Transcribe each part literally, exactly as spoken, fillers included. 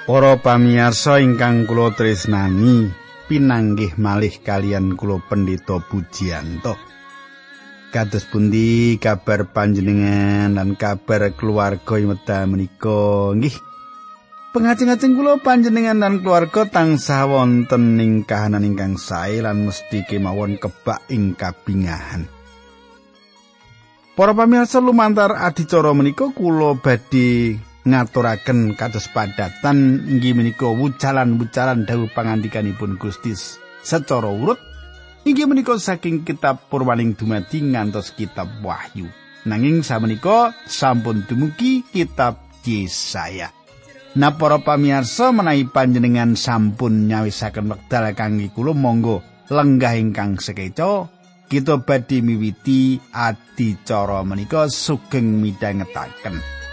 Para pamirsa ingkang kula tresnani, pinanggih malih kalian kula Pendeta Pujiyanto. Kados pundi kabar panjenengan lan kabar keluarga ing wekdal menika nggih? Pengajeng-ajeng kula panjenengan lan keluarga tansah wonten ing kahanan ingkang sae lan mesti kemawon kebak ing kabingahan. Para pamirsa lumantar adicara menika kula badhe ngaturaken kados padatan inggih menika wucalan-wucalan dawuh pangandikanipun Gusti secara urut inggih menika saking kitab Purwaning dumadi ngantos kitab Wahyu. Nanging samenika sampun dumugi kitab Yesaya. Nah para pamirsa menawi panjenengan sampun nyawisaken wekdal kangge kula monggo lenggah ingkang sekeca kita badhe miwiti adicara menika sugeng midhangetaken.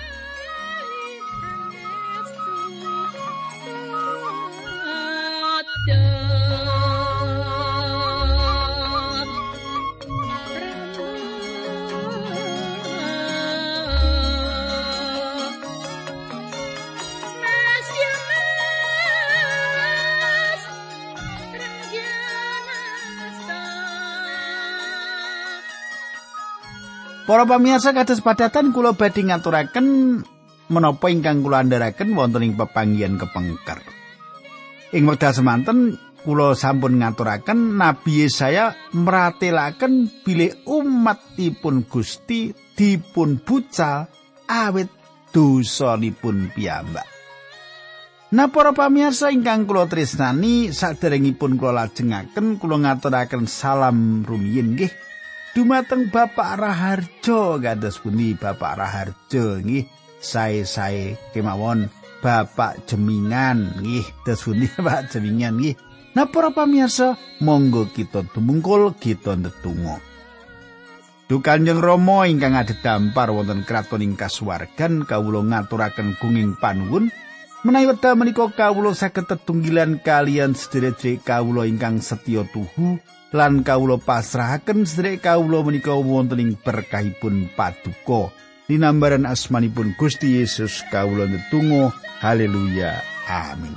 Para pamirsa kados padatan kula badhe ngaturaken menapa ingkang kula andharaken wonten ing pepanggihan kepengker. Ing wekdal semanten kula sampun ngaturaken Nabi Yesaya mratelaken bilih umatipun Gusti dipun bucal awit dosanipun piyambak. Nah para pamirsa ingkang kula tresnani, saderengipun kula lajengaken kula ngaturaken salam rumiyin nggih dumateng Bapak Raharjo. Kados pundi Bapak Raharjo nggih, sae-sae kemawon Bapak Jemingan nggih, kados pundi Bapak Jemingan nggih. Nah para pamirsa monggo kita tumungkul kita ndedonga. Duh Kanjeng Rama ingkang adhedhampar wonten kraton ing kasuwargan, kawula ngaturaken gunging panuwun menawi wekdal menika kawula saged tetunggilan kalian sedherek kawula ingkang setya tuhu lan kawula pasrahaken sedherek kawula menika wonten ing berkahipun paduka. Linambaran asmanipun Gusti Yesus kawula ndedonga. Haleluya. Amin.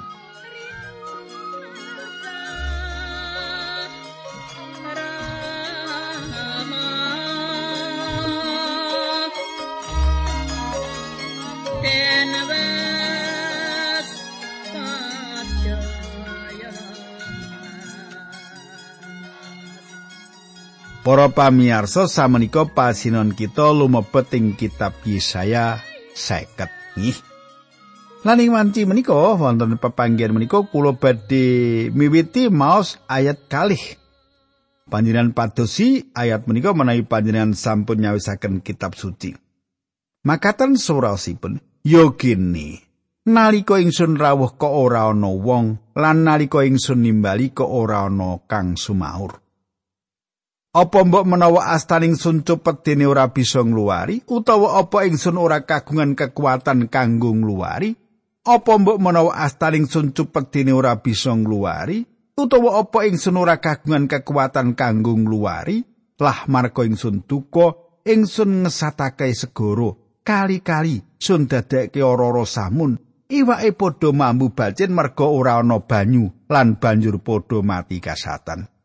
Para pamirsa samenika pasinon kita lumebet ing kitab Yesaya seket nggih. Lan ing wanci menika wonten pepanggihan menika kula badhe miwiti maos ayat kalih. Panjenengan padosi ayat menika menawi panjenengan sampun nyawisaken kitab suci. Makaten surasipun, ya kene nalika ingsun rawuh kok ora ana wong lan nalika ingsun nimbali kok ora ana kang sumaur. Apa mbok menawa astaning sun cepet dene ora bisa ngluwari, utawa apa ingsun ora kagungan kekuatan kanggo ngluwari? Apa mbok menawa astaning sun cepet dene ora bisa ngluwari, utawa apa ingsun ora kagungan kekuatan kanggo ngluwari? Lah marga ingsun duka, ingsun ngesatake segara, kali-kali sun dadekke ora-ora samun, iwake padha mambu bacin merga ora ana banyu lan banjur padha mati kasatan.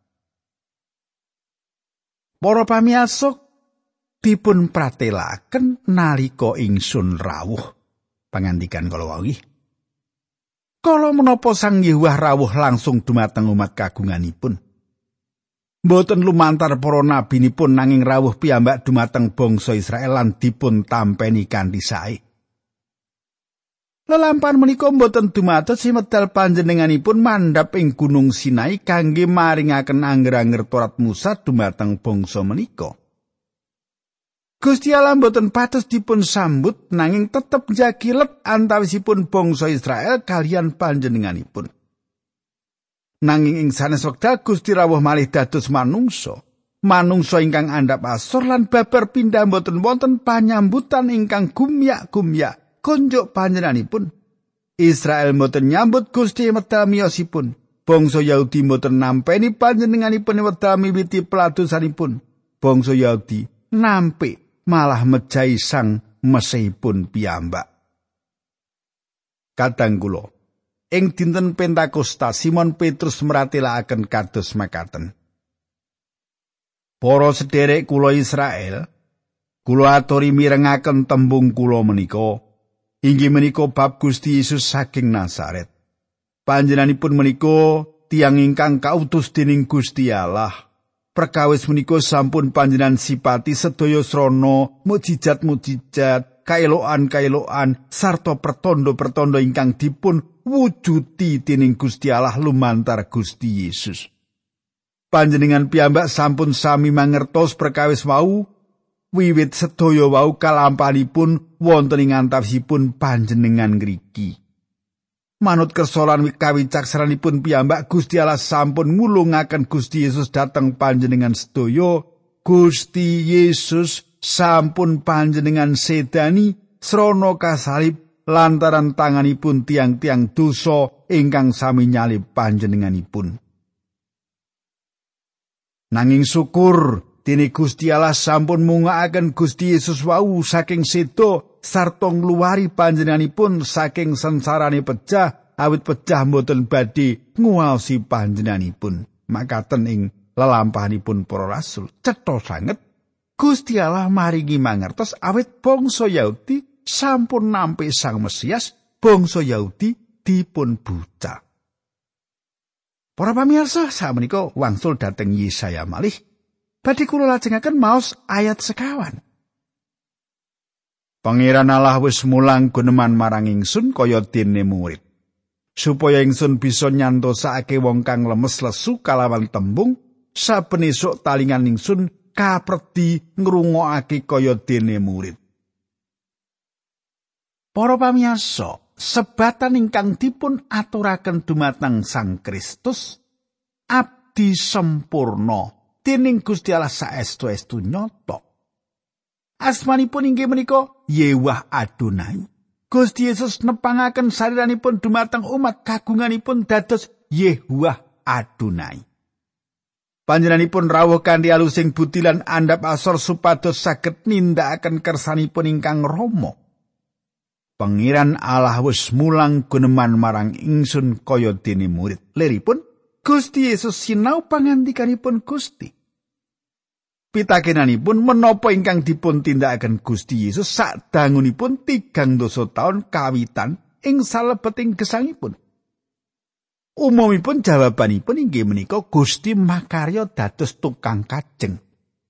Para pamirsa dipun pratelaken nalika ingsun rawuh. Pangandikan kala wau nggih. Kala menapa Sang Yehuwah rawuh langsung dumateng umat kagunganipun. Mboten lumantar para nabinipun nanging rawuh piyambak dumateng bangsa Israel lan dipun tampeni kanthi sae. Lelampahan menika mboten dumados medal panjenenganipun mandhap ing Gunung Sinai kangge maringaken angger-angger Torat Musa dumateng bangsa menika. Gusti Allah mboten patos dipun sambut nanging tetep njagilet antawisipun bangsa Israel kaliyan panjenenganipun. Nanging ing sanes wekdal Gusti rawuh malih dados manungsa. Manungsa ingkang andhap asor lan babar pindah mboten wonten panyambutan ingkang gumyak-gumyak. Konjuk panjenenganipun Israel mboten nyambut Gusti medal miyosipun. Bangsa Yahudi mboten nampeni panjenenganipun wedal miwiti peladosanipun. Bangsa Yahudi nampik malah mejahi sang mesihipun piyambak. Kadang kula Ing dinten Pentakosta Simon Petrus mratelaken kados makaten. Para sederek kula Israel, kula aturi mirengaken tembung kula menika. Inggih menika bab Gusti Yesus saking Nazaret. Panjenenganipun menika tiyang ingkang kautus dening Gusti Allah. Perkawis menika sampun panjenengan sipati sedaya srana mukjizat-mukjizat, kaelokan-kaelokan sarta pertanda-pertanda ingkang dipun wujudi dening Gusti Allah lumantar Gusti Yesus. Panjenengan piyambak sampun sami mangertos perkawis wau wiwit sedaya wau kalampanipun wonten ing antawipun panjenengan ngriki. Manut kersa lan kawicaksananipun piyambak Gusti Allah sampun ngulungaken Gusti Yesus dhateng panjenengan sedaya. Gusti Yesus sampun panjenengan sedani srana kasalib lantaran tanganipun tiang-tiang dosa ingkang sami nyalib panjenenganipun. Nanging syukur dene Gusti Allah sampun mungakaken Gusti Yesus wau saking sedo sarta ngluwari panjenenganipun saking sengsarane pejah awit pejah mboten badhe nguwaosi panjenenganipun. Makaten ing lelampahanipun para rasul cetha sanget Gusti Allah maringi mangertos awit bangsa Yahudi sampun nampi Sang Mesias, bangsa Yahudi dipun buta. Para pamirsa, sakmenika wangsul dhateng Yesaya malih. Badhe kula lajengaken maos ayat sekawan. Pangeran Allah wis mulang guneman marang ingsun kaya dene murid, supaya ingsun bisa nyantosake wong kang lemes lesu kalawan tembung, saben esuk talingan ingsun kapredi ngrungokake kaya dene murid. Para pamirsa, sebatan ingkang dipun aturaken dumateng Sang Kristus, abdi sempurna dening Gusti Allah saestu-estu nyata. Asmanipun inggih menika Yewah Adonai. Gusti Yesus nepangaken sariranipun dumateng umat kagunganipun dados Yewah Adonai. Panjenenganipun rawuh kanthi alusing budi lan andhap asor supados saged nindakaken kersanipun ingkang rama. Pangeran Allah wis mulang guneman marang ingsun kaya dene murid. Liripun Gusti Yesus sinau pangandikanipun Gusti. Pitakenanipun menapa ingkang dipun tindakaken Gusti Yesus sadangunipun tigang dasa taun kawitan ing salebeting gesangipun. Umumipun jawabanipun inggih menika Gusti makarya dados tukang kajeng.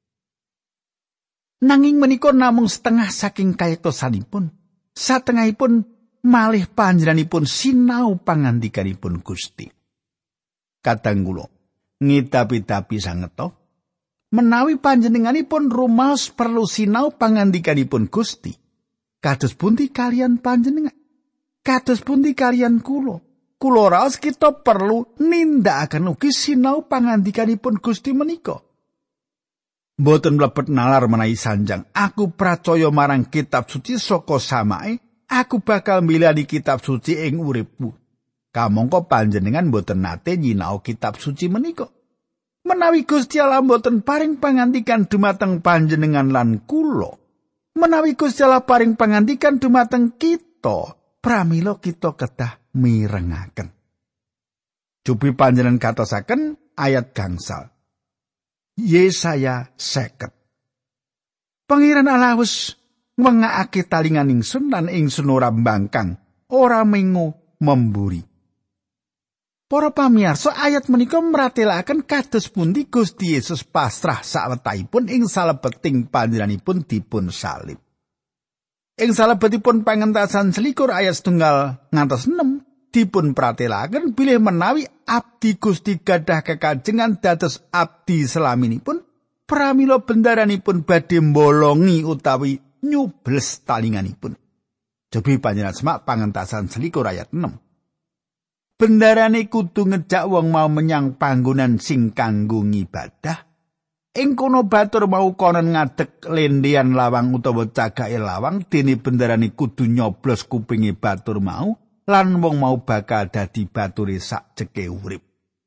Nanging menika namung setengah saking kayektosanipun. Satengahipun malih panjenenganipun sinau pangandikanipun Gusti. Kadang kula ngidapi-dapi sanget menawi panjenenganipun rumaos perlu sinau pangandikanipun Gusti. Kados pundi kalian panjenengan? Kados pundi kalian kula? Kula raos kita perlu nindakaken ugi sinau pangandikanipun Gusti menika. Mboten mlebet nalar menawi sanjang. Aku pracaya marang kitab suci saka samae, aku bakal milani kitab suci ing uripku. Kamangka panjenengan mboten nate nyinau kitab suci menika. Menawi Gusti Allah mboten paring pangandikan dumateng panjenengan lan kula, menawi Gusti Allah paring pangandikan dumateng kita, pramila kita kedah mirengaken. Jupi panjenengan katosaken ayat gangsal. Yesaya seket. Pangeran Allah wis ngwengake talingan ingsun lan ingsun ora mbangkang, ora mengo memburi. Para pamirsa, ayat menika mratelaken kados pundi Gusti Yesus pasrah sawetahipun ing salebeting panjenenganipun dipun salib. Ing salebetipun pangentasan selikur ayat setunggal ngantos enam dipun pratelaken bilih menawi abdi Gusti gadah kekajengan dados abdi selaminipun, pramila bendaranipun badhe mbolongi utawi nyubles talinganipun. Cobi panjenengan semak pangentasan selikur ayat enam. Bendarane kudu ngejak wong mau menyang panggonan sing kanggo ngibadah. Ing kono batur mau konon ngadeg lendean lawang utawa cagake lawang, dene bendarane kudu nyoblos kupinge batur mau. Lan wong mau bakal dadi bature sak jeke urip.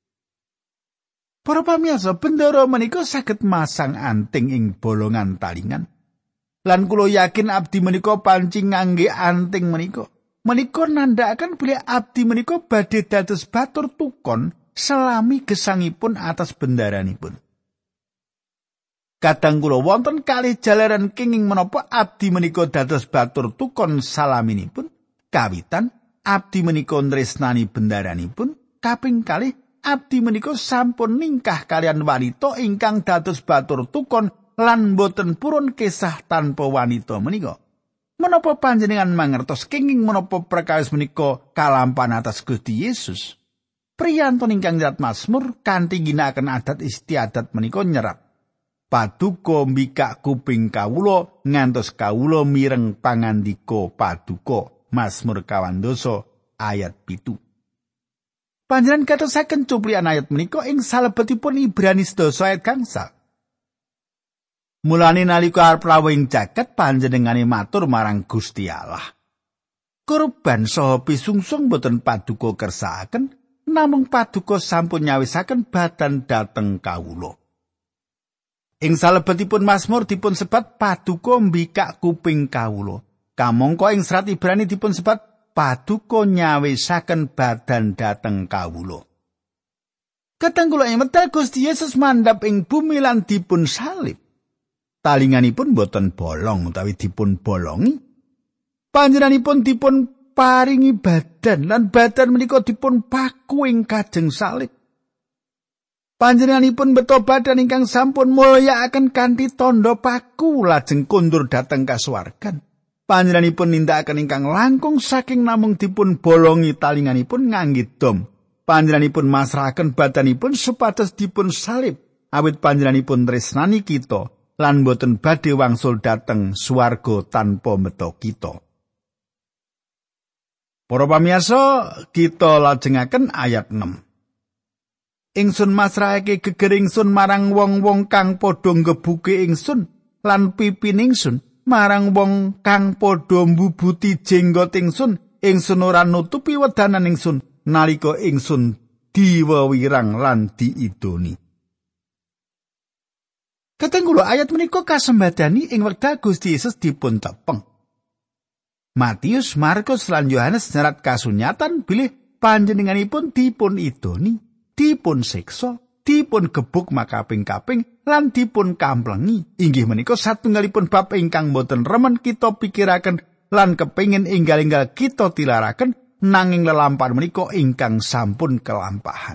Para pamirsa, bendera menika saged masang anting ing bolongan talingan. Lan kula yakin abdi menika pancing ngangge anting menika. menika nandhakaken bilih abdi menika badhe dados batur tukon selami gesangipun atas bendaranipun. Kadang kula wonten kalih jalaran kenging menapa abdi menika dados batur tukon salaminipun. Kawitan abdi menika tresnani bendaranipun, kaping kalih abdi menika sampun ningkah kalian wanita ingkang dados batur tukon lan boten purun kesah tanpa wanita menika. Menapa panjenengan mangertos kenging menapa perkawis menika kalampahan atas Gusti Yesus? Priyantun ingkang nyerat Mazmur kanthi ginakaken adat istiadat menika nyerat Paduka mbikak kuping kawula ngantos kawula mireng pangandika paduka. Mazmur kawan doso ayat pitu. Panjenengan katosaken cuplikan ayat menika ing salebetipun Ibrani sedasa ayat gangsal. Mulane nalika arep rawuh ing jagat panjenengane matur marang Gusti Allah. Kurban saha pisungsung boten paduka kersakaken, namung paduka sampun nyawisaken badan dhateng kawula. Ing salebetipun Mazmur dipun sebat paduka mbikak kuping kawula. Kamangka ing serat Ibrani dipun sebat paduka nyawisaken badan dhateng kawula. Kadang kula ing medal Gusti Yesus mandhap ing bumi lan dipun salib. Talinganipun boten bolong utawi dipun bolongi. Panjenenganipun dipun paringi badan lan badan menika dipun paku ing kajeng salib. Panjenenganipun beto badan ingkang sampun mulyakaken kanthi tandha paku lajeng kondur dhateng kasuwargan. Panjenenganipun nindakaken ingkang langkung saking namung dipun bolongi talinganipun ngangge dom. Panjenenganipun masrahaken badanipun supados dipun salib awit panjenenganipun tresnani kita lan boten badhe wangsul dhateng swarga tanpa meta kita. Para pamirsa, kita lajengaken ayat enam. Ingsun masrahake geger ingsun marang wong-wong kang padha ngebuke ingsun lan pipi ingsun marang wong kang padha mbubuti jenggot ingsun. Ingsun ora nutupi wedanan ingsun nalika ingsun diwewirang lan diidoni. Kateng kula ayat menika kasembadani ing wekdal Gusti Yesus dipun tepeng. Matius, Markus lan Yohanes nyerat kasunyatan bilih panjenenganipun dipun idoni, dipun siksa, dipun gebuk makaping-kaping lan dipun kamplengi. Inggih menika satunggalipun bab ingkang boten remen kita pikiraken lan kepingin enggal-enggal kita tilaraken, nanging lelampahan menika ingkang sampun kelampahan.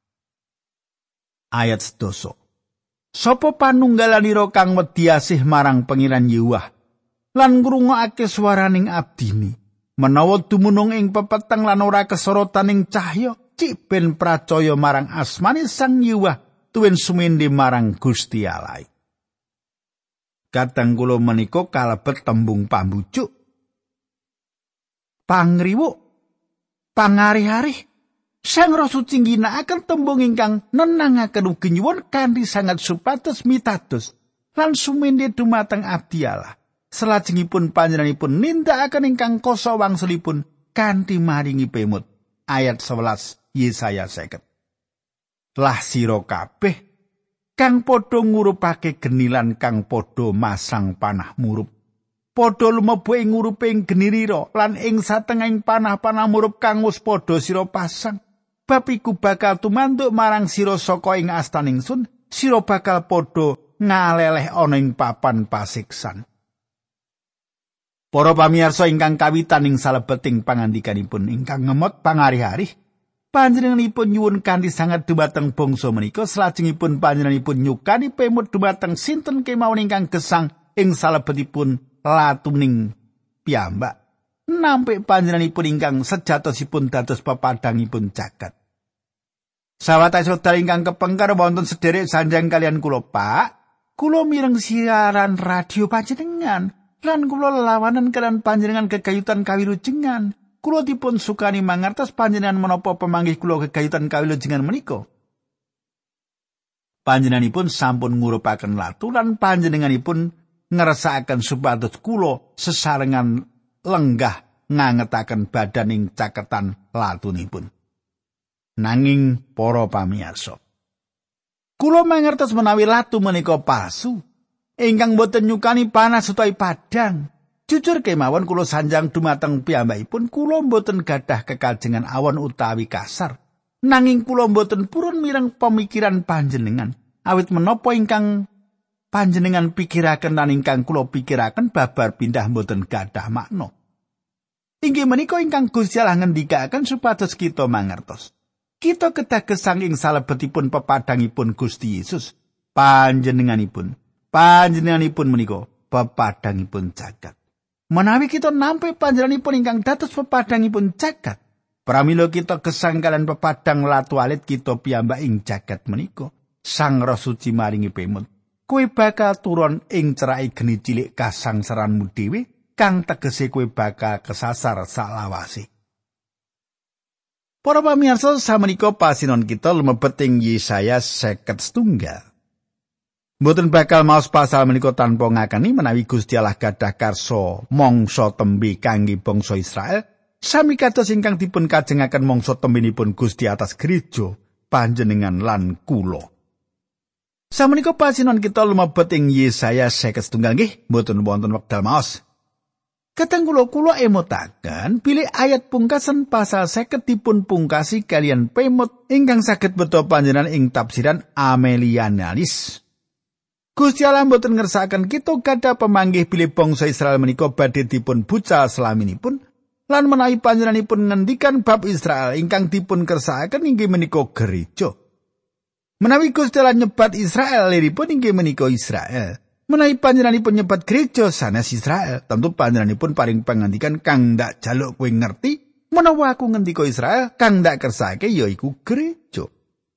Ayat sedasa. Sapa panunggalanira kang wedi asih marang Pangeran Yahweh lan ngrungokake swaraning abdine, menawa dumunung ing pepeteng lan ora kesorotan ing cahya, cik ben pracaya marang asmane Sang Yahweh tuwin sumendhe marang Gusti Allah. Kadang kula menika kalebet tembung pambujuk, pangriwuk, pangarih-arih. Sang Roh Suci ngginakaken tembung ingkang nenangaken ugi nyuwun kanthi sangat supados mitados lan sumendhe dumateng abdi Allah. Salajengipun panjenenganipun nindakaken ingkang kosa wangsulipun kanthi maringi pemut. Ayat sewelas Yesaya seket. Lah sira kabeh kang padha ngurupake geni lan kang padha masang panah murup, padha lumebu ing nguruping geni rira lan ing satengahing panah-panah murup kang wis padha sira pasang. Bab iku bakal tumanduk marang sira saka ing astaning ingsun, sira bakal padha ngaleleh ana ing papan pasiksan. Para pamirsa ingkang kawitan ing salebeting pangandikanipun ingkang ngemot pangarih-arih, panjenenganipun nyuwun kanthi sanget dhumateng bangsa menika, salajengipun panjenenganipun nyukani pemut dhumateng sinten kemawon ingkang gesang ing salebetipun latuning piyambak, nampik panjenenganipun ingkang sejatosipun dados pepadangipun jagat. Sawetawis ingkang kepengker wonten sederek sanjang kalian kula, Pak, kula mireng siaran radio panjenengan. Lan kula lelawanan kalian panjenengan kegayutan kawilujengan. Kula dipun sukani mangertos panjenengan menapa pamanggih kula kegayutan kawilujengan menika. Panjenenganipun sampun ngurupaken latu lan panjenenganipun ngersakaken supados kula sesarengan lenggah ngangetaken badan ing caketan latunipun. Nanging para pamirsa, kula mangertos menawi latu menika palsu, ingkang boten nyukani panas utawi padang. Jujur kemawon kula sanjang dumateng piyambakipun kula mboten gadah kekajengan awon utawi kasar. Nanging kula mboten purun mireng pemikiran panjenengan. Awit menapa ingkang panjenengan pikiraken lan ingkang kula pikiraken babar pindah mboten gadah makna. Inggih menika ingkang Gusti Allah ngendikaken supados kita mangertos. Kita kedah gesang ing salebetipun pepadangipun Gusti Yesus. Panjenenganipun, panjenenganipun menika pepadangipun jagat. Menawi kita nampi panjenenganipun ingkang dados pepadangipun jagat, pramila kita gesang kalian pepadang latu alit kita piyambak ing jagat menika. Sang Roh Suci maringi pemut. Kowe bakal turun ing cerai geni cilik kasangsaranmu dhewe kang tegese kowe bakal kesasar salawase. Para pamirsa samenika pasinon kita lumebet ing Yesaya seket setunggal. Mboten bakal maos pasal menika tanpa ngakeni menawi Gusti Allah gadah karsa mangsa tembe kangge bangsa Israel sami kados ingkang dipun kajengaken mangsa tembinipun Gusti atas gereja panjenengan lan kula. Samenika pasinon kita lumebet ing Yesaya seket setunggal nggih, mboten wonten wekdal maos. Kadang kula-kula emotaken bilih ayat pungkasan pasal seket dipun pungkasi kalian pemut ingkang saged beto panjenengan ing tafsiran Amelianalis. Gusti Allah mboten ngersakaken kita gadah pemanggih bilih bangsa Israel menika badhe dipun bucal selaminipun lan menawi panjenenganipun ngendikan bab Israel ingkang dipun kersakaken inggih menika gereja. Menawi Gusti Allah nyebat Israel liripun inggih menika Israel. Menawi panjenenganipun nyebat gereja sanes Israel, tentu panjenenganipun paring pangandikan kang ndak jaluk kowe ngerti menawa aku ngendika Israel kang ndak kersake yaiku gereja.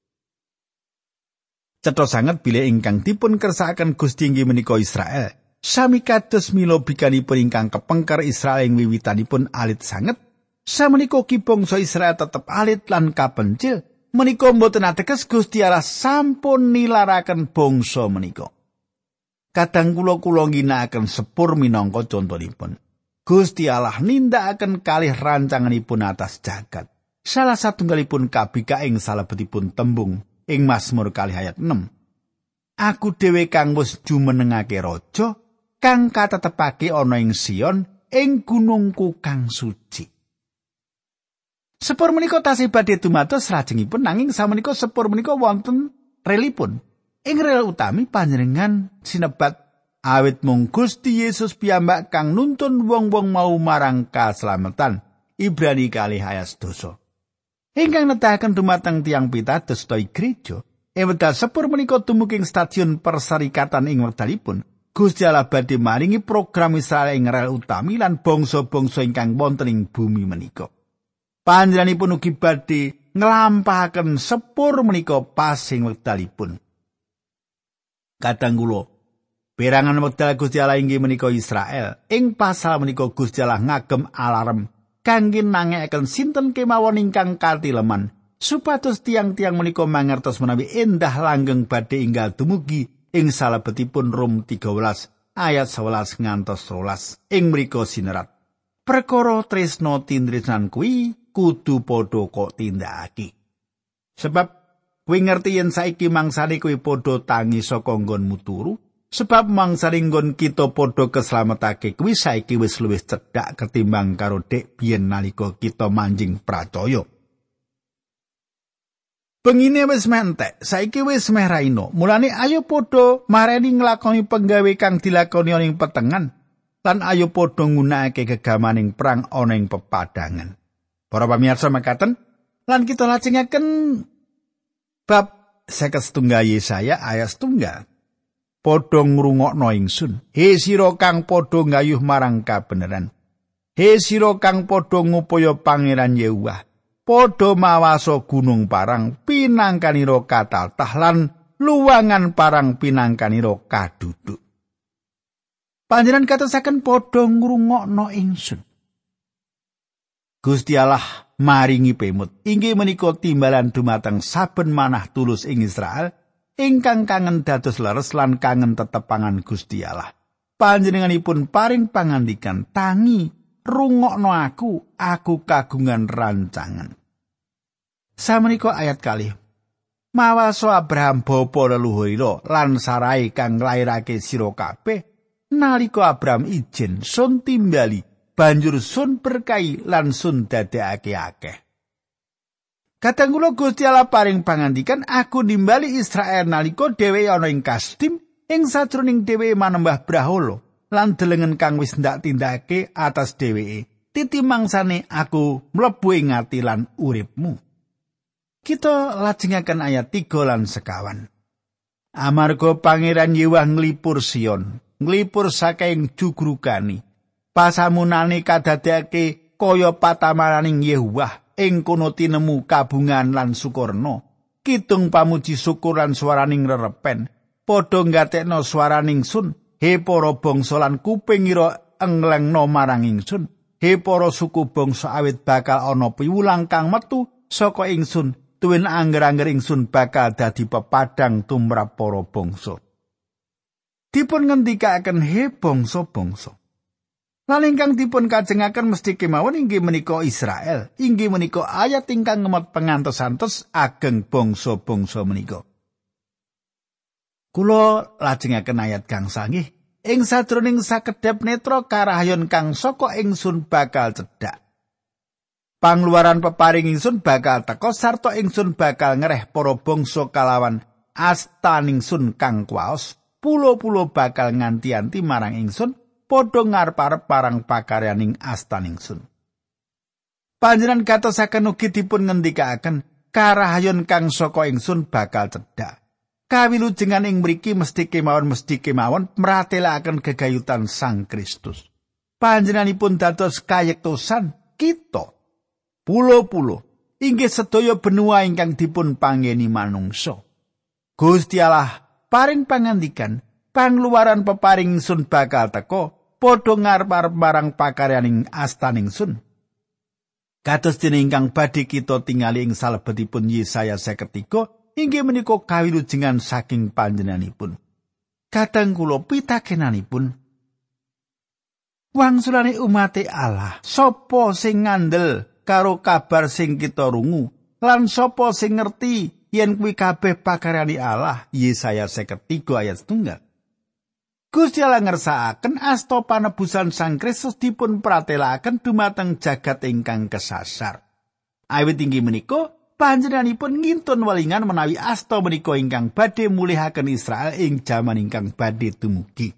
Cetha sanget bilih ingkang dipun kersakaken Gusti inggih menika Israel. Sami kados mila bikanipun ingkang kepengker Israel ing wiwitanipun alit sanget, samenika ki bangsa Israel tetep alit lan kapencil. Menika mboten ateges Gusti Allah sampun nilaraken bangsa menika. Kadang kula-kula ginakaken sepur minangka contonipun. Gusti Allah nindakaken kalih rancanganipun atas jagat. Salah satunggalipun kabika ing salebetipun tembung ing Mazmur kalih ayat enam. Aku dhewe kang wis jumenengake raja kang katetepake ana ing Sion ing gunungku kang suci. Sepur menika tasih badhe dumados lajengipun nanging samenika sepur menika wonten relipun. Ing rel utami panjenengan sinebat awit mung Gusti Yesus piyambak kang nuntun wong-wong mau marang kaslametan. Ibrani kalih ayat sedasa. Ingkang nedahaken dumateng tiyang pitados ta gereja, ing wekdal sepur menika dumugi ing stasiun perserikatan ing wekdalipun. Gusti Allah badhe maringi program Israel ing rel utami lan bangsa-bangsa ingkang wonten ing bumi menika. Panjenenganipun ugi badhe nglampahaken sepur menika pas ing wekdalipun. Kadang kula perangan wekdal Gusti Allah inggih menika Israel. Ing pasal menika Gusti Allah ngagem alarm kangge nangekaken sinten kemawon ingkang katileman supados tiang-tiang menika mangertos menawi endah langgeng badhe inggal dumugi ing salebetipun Rom tiga belas ayat sewelas ngantos rolas. Ing mriku sinerat perkara tresna tindrisan kuwi kudu padha kok tindakake. Sebab kowe ngerti yen saiki mangsane kowe padha tangi saka nggonmu turu, sebab mangsane nggon kita padha keslametake kuwi saiki wis luwih cedhak ketimbang karo dek biyen nalika kita manjing pracaya. Pengine wis mentek, saiki wis meh raina. Mulane ayo padha mareni nglakoni penggawe kang dilakoni ing petengan, lan ayo padha nggunakake gegamaning perang ana ing pepadangan. Para pamirsa mekaten, lan kita lajengaken bab seket setunggal Yesaya ayat setunggal. Padha ngrungokno ingsun, he sira kang padha nggayuh marang kabeneran. He sira kang padha ngupaya Pangeran Yehuwah. Padha mawaso gunung parang pinangkanira katatah lan luwangan parang pinangkanira kaduduk. Panjenengan katosaken padha ngrungokno ingsun. Gusti Allah maringi pemut inggih menika timbalan dumateng saben manah tulus ing Israel ingkang kangen dados leres lan kangen tetepangan Gusti Allah. Panjenenganipun paring pangandikan, tangi rungokno aku, aku kagungan rancangan. Samenika ayat kalih. Mawaso Abraham bapa leluhurira lan Sarai kang nglairake sira kabeh nalika Abraham ijen sun timbali banjur sun berkahi lan sun dadekake akeh. Kadang kula Gusti Allah paring pangandikan aku nimbali Israel nalika dheweke ana ing Kasdim ing sajroning dheweke manembah brahala lan delengen kang wis ndak tindakake atas dheweke titimangsane aku mlebu ing ati lan uripmu. Kita lajengaken ayat tiga lan sekawan. Amarga Pangeran Yewah nglipur Sion, nglipur saking jugrugani, pasamunane kadadekake kaya patamaraning Yewah. Ing kono tinemu kabungan lan sukurna, kidung pamuji syukur lan swaraning rerepen, padha nggatekno swaraning sun, he para bangsa lan kupingira englengno marang ingsun, he para suku bangsa awit bakal ana piwulang kang metu saka ingsun, tuwin angger-angger ingsun bakal dadi pepadang tumrap para bangsa. Dipun ngendikaken he bangsa-bangsa. Lan ingkang dipun kajengaken mesti kemawon inggih menika Israel, inggih menika ayat ingkang ngemot pengantos-antos ageng bangsa-bangsa menika. Kula lajengaken ayat kang sanggih, ing sadroning sakedhep netra karahayon kang saka ingsun bakal cedhak. Pangluaran peparing ingsun bakal teka sarta ingsun bakal ngereh para bangsa kalawan astaningsun kang kuwaos, pulo-pulo bakal nganti-anti marang ingsun. Padha ngarep-arep parang pakaryaning astaningsun. Panjenengan katosaken ugi dipun ngendikaken karahayon kang saka ingsun bakal cedhak. Kawilujengan ing mriki mesti kemawon mesti kemawon mratelaken gegayutan Sang Kristus. Panjenenganipun dados kayektosan kita. Pulo-pulo inggih sedaya benua ingkang dipun panggeni manungsa. Gusti Allah paring pangandikan pangluaran peparing ingsun bakal teka. Padha ngarep-arep marang pakaryaning astaningsun. Kados dene ingkang badhe kita tingali ing salebetipun Yesaya seket tiga inggih menika kawilujengan saking panjenenganipun. Kadang kula pitakenanipun wangsulane umat Allah, sapa sing ngandel karo kabar sing kita rungu lan sapa sing ngerti yen kuwi kabeh pakaryane Allah. Yesaya seket tiga ayat setunggal. Gusti Allah ngersakaken asta panebusan Sang Kristus dipun pratelakaken dumateng jagat ingkang kesasar. Awit inggih menika panjenenganipun ngintun welingan menawi asta menika ingkang badhe mulihaken Israel ing jaman ingkang badhe dumugi.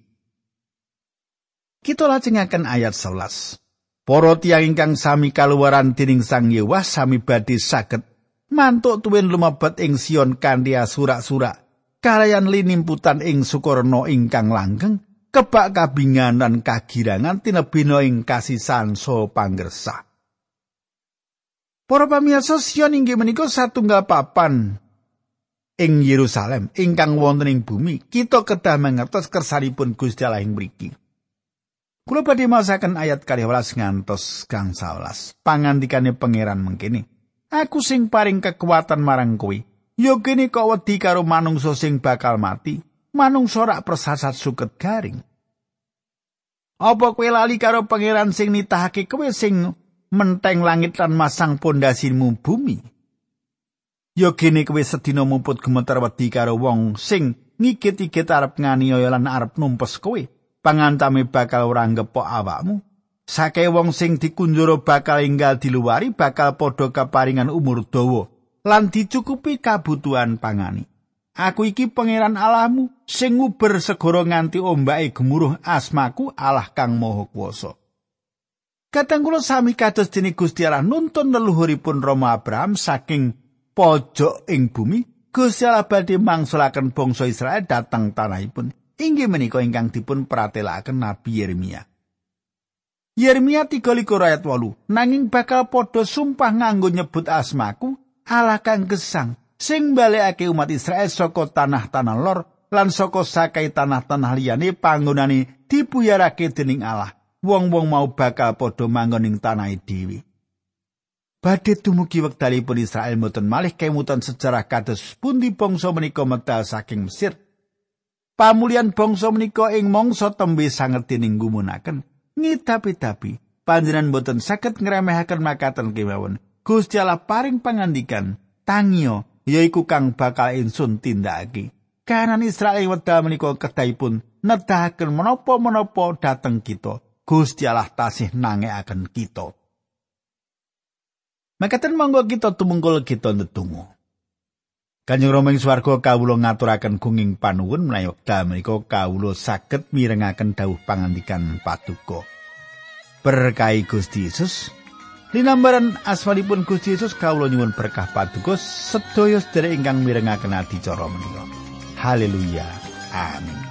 Kita lajengaken ayat sewelas. Para tiyang ingkang sami kaluwaran dening Sang Yewah sami badhe saged mantuk tuwin lumebet ing Sion kanthi surak-surak. Kalayan linimputan ing sukurna ingkang langgeng, kebak kabingan lan kagirangan tinebina ing kasisan saha panggersah. Para pamirsa, Sion inggih menika satunggal papan ing Yerusalem ingkang wonten ing bumi. Kita kedah mangertos kersanipun Gusti Allah ing mriki. Kula badhe maosaken ayat kalih welas ngantos kang sawelas. Pangandikane Pangeran mengkene, aku sing paring kekuatan marang kowe. Yo kene kok wedi karo manungsa sing bakal mati, manungsa rak persasat suket garing. Apa kowe lali karo Pangeran sing nitahake kowe sing menteng langit lan masang pondasimu bumi? Yo kene kowe sedina mumput gemeter wedi karo wong sing ngigit-igit arep nganiaya lan arep numpes kowe, pangantame bakal ora ngepok awakmu. Sake wong sing dikunjara bakal enggal diluwari bakal padha kaparingan umur dawa. Lan dicukupi kabutuhan pangani. Aku iki Pangeran Allahmu sing nguber segara nganti ombake gemuruh, asmaku Allah kang Maha Kuwasa. Kadang kula sami kados dene Gusti Allah nuntun leluhuripun Rama Abraham saking pojok ing bumi, Gusti Allah badhe mangsulaken bangsa Israel dhateng tanahipun. Inggih menika ingkang dipun pratelakaken Nabi Yeremia. Yeremia tiga likur ayat wolu, nanging bakal padha sumpah nganggo nyebut asmaku Allah kang gesang sing balekake umat Israel saka tanah-tanah lor lan saka sakai tanah-tanah liyane panggonane dibuyarake dening Allah. Wong-wong mau bakal padha manggon ing tanahe dhewe. Badhe dumugi wektalipun Israel mboten malih kemutan sejarah kados pundi bangsa menika medal saking Mesir. Pamulian bangsa menika ing mangsa tembe sanget dening gumunaken. Ngitapi-tapi panjenengan mboten saged ngremehaken makaten kemawon. Gusti Allah paring pangandikan, tangio yaiku kang bakal ingsun tindakake. kahanan Israel wekdal menika kedahipun nedahaken menapa-menapa dhateng kita. Gusti Allah tasih nangekaken kita. Mekaten monggo kita tumungkul kita ndedonga. Kanjeng Rama ing swarga kawula ngaturaken gunging panuwun menawi wekdal menika kawula saged mirengaken dawuh pangandikan paduka. Berkahi Gusti Yesus, linambaran asmanipun Gusti Yesus kawula nyuwun berkah paduka sedaya sedherek ingkang mirengaken adicara menika. Haleluya. Amin.